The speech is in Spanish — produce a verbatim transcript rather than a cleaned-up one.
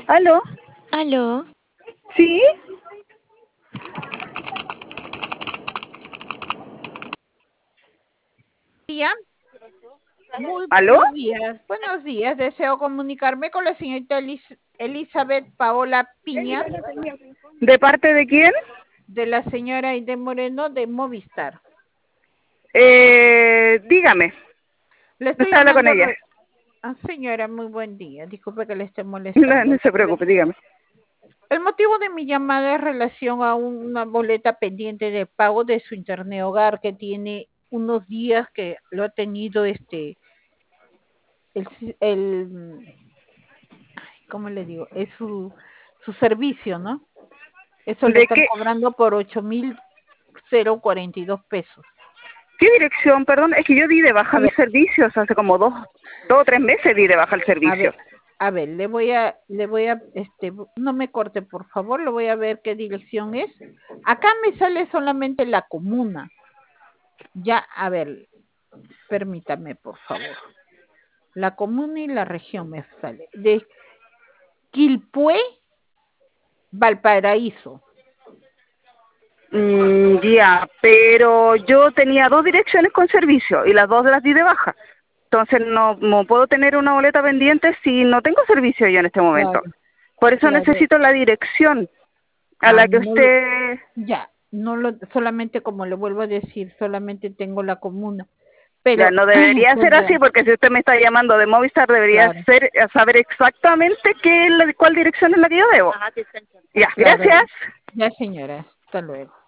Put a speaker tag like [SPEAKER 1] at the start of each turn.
[SPEAKER 1] ¿Aló?
[SPEAKER 2] ¿Aló?
[SPEAKER 1] ¿Sí?
[SPEAKER 3] Día. Muy
[SPEAKER 1] ¿Aló?
[SPEAKER 3] buenos días. Buenos días. Deseo comunicarme con la señorita Elis- Elizabeth Paola Piña,
[SPEAKER 1] ¿De parte de quién?
[SPEAKER 3] de la señora Aide Moreno de Movistar.
[SPEAKER 1] Eh, dígame.
[SPEAKER 3] Le
[SPEAKER 1] No
[SPEAKER 3] estoy
[SPEAKER 1] se habla con
[SPEAKER 3] llamando.
[SPEAKER 1] ella.
[SPEAKER 3] re- Ah, señora, muy buen día. Disculpe que le esté
[SPEAKER 1] No,
[SPEAKER 3] molestando.
[SPEAKER 1] no se preocupe, dígame.
[SPEAKER 3] El motivo de mi llamada es relación a una boleta pendiente de pago de su internet hogar que tiene unos días que lo ha tenido este el, si- el ¿cómo le digo? Es su su servicio, ¿no? Eso le
[SPEAKER 1] ¿De
[SPEAKER 3] están
[SPEAKER 1] qué?
[SPEAKER 3] cobrando por ocho mil cero cuarenta y dos pesos.
[SPEAKER 1] ¿Qué dirección? Perdón, es que yo di de baja
[SPEAKER 3] A
[SPEAKER 1] mis
[SPEAKER 3] ver,
[SPEAKER 1] servicios hace como dos, dos o tres meses di de baja el
[SPEAKER 3] a
[SPEAKER 1] servicio.
[SPEAKER 3] ver, a ver, le voy a, le voy a, este, no me corte, por favor, le voy a ver qué dirección es. Acá me sale solamente la comuna. Ya, a ver, permítame, por favor. La comuna y la región me sale. De Quilpué, Valparaíso.
[SPEAKER 1] Mm, ya, pero yo tenía dos direcciones con servicio y las dos las di de baja. Entonces no, no puedo tener una boleta pendiente si no tengo servicio yo en este momento.
[SPEAKER 3] Claro,
[SPEAKER 1] Por eso
[SPEAKER 3] claro.
[SPEAKER 1] necesito la dirección a
[SPEAKER 3] Ah,
[SPEAKER 1] la que
[SPEAKER 3] no lo,
[SPEAKER 1] usted...
[SPEAKER 3] ya, no lo, solamente como le vuelvo a decir, solamente tengo la comuna.
[SPEAKER 1] Ya,
[SPEAKER 3] Pero,
[SPEAKER 1] no debería ser así,
[SPEAKER 3] perdón,
[SPEAKER 1] porque si usted me está llamando de Movistar, debería
[SPEAKER 3] claro,
[SPEAKER 1] ser eh, saber exactamente qué, es la- cuál dirección es la que yo debo. Ya,
[SPEAKER 3] claro.
[SPEAKER 1] gracias.
[SPEAKER 3] Ya, señora, hasta luego.